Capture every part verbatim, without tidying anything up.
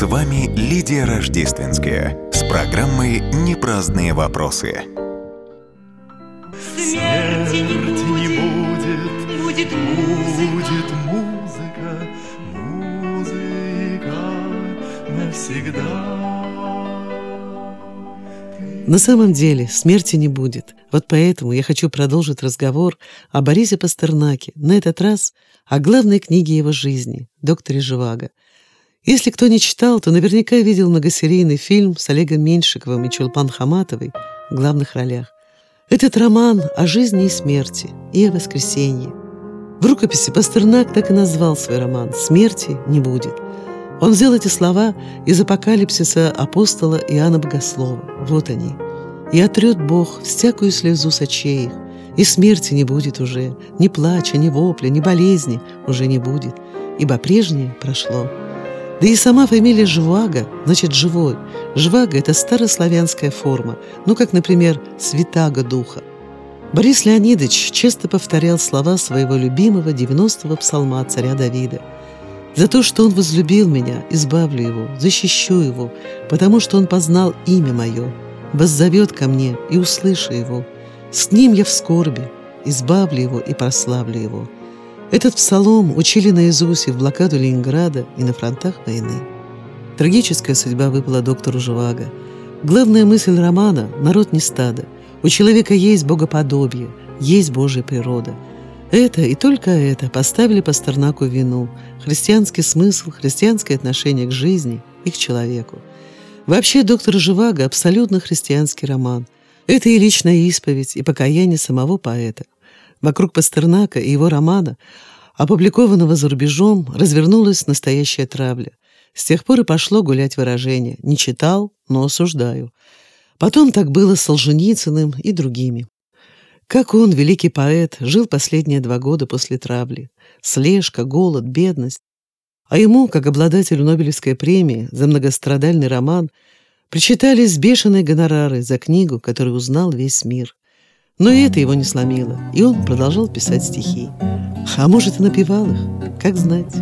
С вами Лидия Рождественская с программой «Непраздные вопросы». Смерти не будет, будет музыка, музыка, музыка навсегда. На самом деле смерти не будет. Вот поэтому я хочу продолжить разговор о Борисе Пастернаке, на этот раз о главной книге его жизни «Докторе Живаго». Если кто не читал, то наверняка видел многосерийный фильм с Олегом Меньшиковым и Чулпан Хаматовой в главных ролях. Этот роман о жизни и смерти, и о воскресенье. В рукописи Пастернак так и назвал свой роман «Смерти не будет». Он взял эти слова из апокалипсиса апостола Иоанна Богослова. Вот они. «И отрет Бог всякую слезу с очей их, и смерти не будет уже, ни плача, ни вопля, ни болезни уже не будет, ибо прежнее прошло». Да и сама фамилия Живаго значит «живой». Живаго – это старославянская форма, ну, как, например, «святаго духа». Борис Леонидович часто повторял слова своего любимого девяностого псалма царя Давида. «За то, что он возлюбил меня, избавлю его, защищу его, потому что он познал имя мое, воззовет ко мне и услышу его. С ним я в скорби, избавлю его и прославлю его». Этот псалом учили наизусть и в блокаду Ленинграда, и на фронтах войны. Трагическая судьба выпала доктору Живаго. Главная мысль романа – народ не стадо. У человека есть богоподобие, есть Божья природа. Это и только это поставили Пастернаку вину, христианский смысл, христианское отношение к жизни и к человеку. Вообще, доктор Живаго – абсолютно христианский роман. Это и личная исповедь, и покаяние самого поэта. Вокруг Пастернака и его романа, опубликованного за рубежом, развернулась настоящая травля. С тех пор и пошло гулять выражение «не читал, но осуждаю». Потом так было с Солженицыным и другими. Как он, великий поэт, жил последние два года после травли. Слежка, голод, бедность. А ему, как обладателю Нобелевской премии за многострадальный роман, причитались бешеные гонорары за книгу, которую узнал весь мир. Но и это его не сломило, и он продолжал писать стихи. А может, и напевал их, как знать.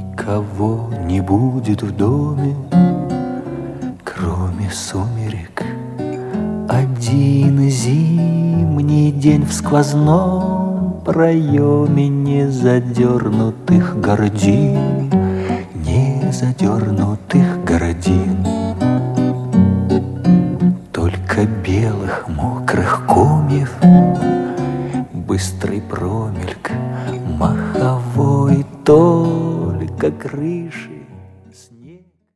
Никого не будет в доме, кроме сумерек. Один зимний день в сквозном проеме незадернутых гордин, незадернутых гордин. Только белых мокрых комьев, быстрый промельк маховой, только крыши